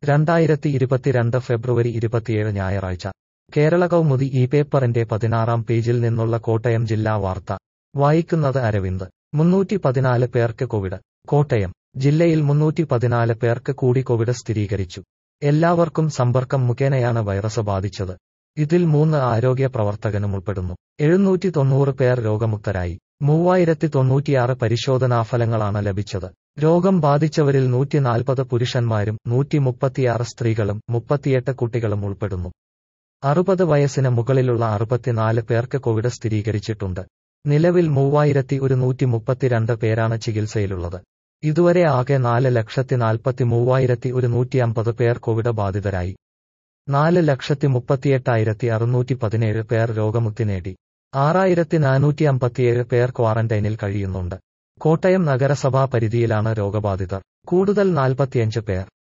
2022 ഫെബ്രുവരി 27 ഞായറാഴ്ച കേരള കൗമുദി ഈ പേപ്പറിന്റെ 16-ാം പേജിൽ നിന്നുള്ള കോട്ടയം ജില്ലാ വാർത്ത വായിക്കുന്നത് അരവിന്ദ് 314 പേർക്ക് കോവിഡ് കോട്ടയം ജില്ലയിൽ 314 പേർക്ക് കൂടി കോവിഡ് സ്ഥിരീകരിച്ചു. എല്ലാവർക്കും സമ്പർക്കം മുഖേനയാണ് വൈറസ് ബാധിച്ചത്. ഇതിൽ 3 ആരോഗ്യ പ്രവർത്തകനും ഉൾപ്പെടുന്നു. 790 പേർ രോഗമുക്തരായി. 3096 പരിശോധനാഫലങ്ങളാണ് ലഭിച്ചത്. രോഗം ബാധിച്ചവരിൽ 140 പുരുഷന്മാരും 136 സ്ത്രീകളും 38 കുട്ടികളും ഉൾപ്പെടുന്നു. 60 വയസ്സിന് മുകളിലുള്ള 64 പേർക്ക് കോവിഡ് സ്ഥിരീകരിച്ചിട്ടുണ്ട്. നിലവിൽ 3132 പേരാണ് ചികിത്സയിലുള്ളത്. ഇതുവരെ ആകെ 4,43,150 പേർ കോവിഡ് ബാധിതരായി. 4,38,617 പേർ രോഗമുക്തി നേടി. 6,457 പേർ ക്വാറന്റൈനിൽ കഴിയുന്നുണ്ട്. കോട്ടയം നഗരസഭാ പരിധിയിലാണ് രോഗബാധിതർ കൂടുതൽ 45 പേർ.